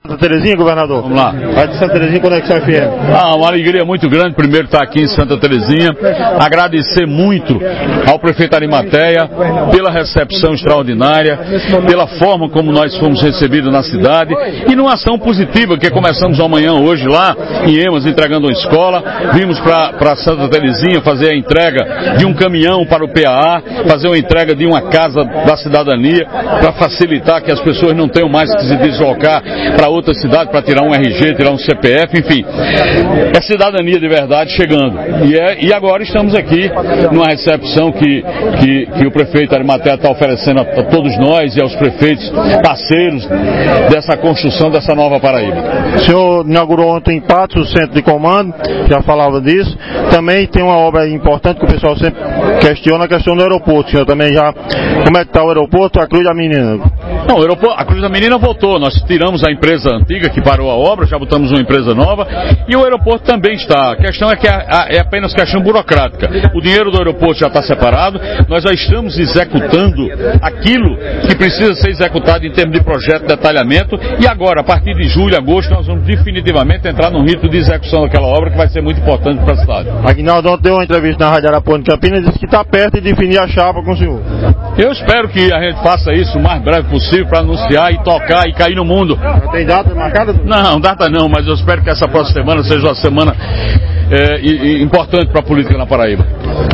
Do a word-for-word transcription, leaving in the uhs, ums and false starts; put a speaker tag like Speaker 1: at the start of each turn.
Speaker 1: Santa Terezinha, governador?
Speaker 2: Vamos lá.
Speaker 1: Vai de Santa Terezinha, Conexão F M.
Speaker 2: Ah, uma alegria muito grande, primeiro estar aqui em Santa Terezinha, agradecer muito ao prefeito Arimateia pela recepção extraordinária, pela forma como nós fomos recebidos na cidade e numa ação positiva que começamos amanhã hoje lá em Emas, entregando uma escola, vimos para Santa Terezinha fazer a entrega de um caminhão para o P A A, fazer uma entrega de uma casa da cidadania para facilitar que as pessoas não tenham mais que se deslocar para outra cidade para tirar um R G, tirar um C P F, enfim, é cidadania de verdade chegando. E, é, e agora estamos aqui numa recepção que, que, que o prefeito Arimateia está oferecendo a, a todos nós e aos prefeitos parceiros dessa construção dessa nova Paraíba.
Speaker 1: O senhor inaugurou ontem em Patos o centro de comando, já falava disso. Também tem uma obra importante que o pessoal sempre questiona, a questão do aeroporto. O senhor também já... Como é que está o aeroporto, a Cruz da Menina?
Speaker 2: Não, o aeroporto, a Cruz da Menina voltou, nós tiramos a empresa antiga que parou a obra, já botamos uma empresa nova e o aeroporto também está. A questão é que é apenas questão burocrática. O dinheiro do aeroporto já está separado, nós já estamos executando aquilo que precisa ser executado em termos de projeto de detalhamento e agora, a partir de julho, agosto, nós vamos definitivamente entrar num rito de execução daquela obra que vai ser muito importante para a cidade.
Speaker 1: Aguinaldo ontem deu uma entrevista na Rádio Arapuã de Campinas e disse que está perto de definir a chapa com o senhor.
Speaker 2: Eu espero que a gente faça isso o mais breve possível para anunciar e tocar e cair no mundo.
Speaker 1: Já tem data marcada?
Speaker 2: Não, data não, mas eu espero que essa próxima semana seja uma semana é, importante para a política na Paraíba.